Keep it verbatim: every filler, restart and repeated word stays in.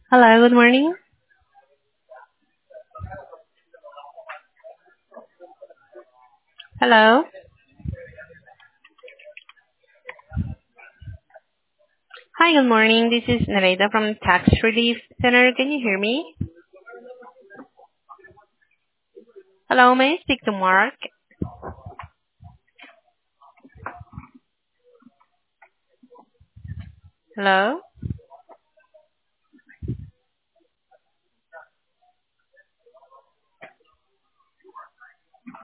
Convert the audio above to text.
Hello, good morning. Hello. Hi, good morning. This is Nareda from Tax Relief Center. Can you hear me? Hello, may I speak to Mark? Hello?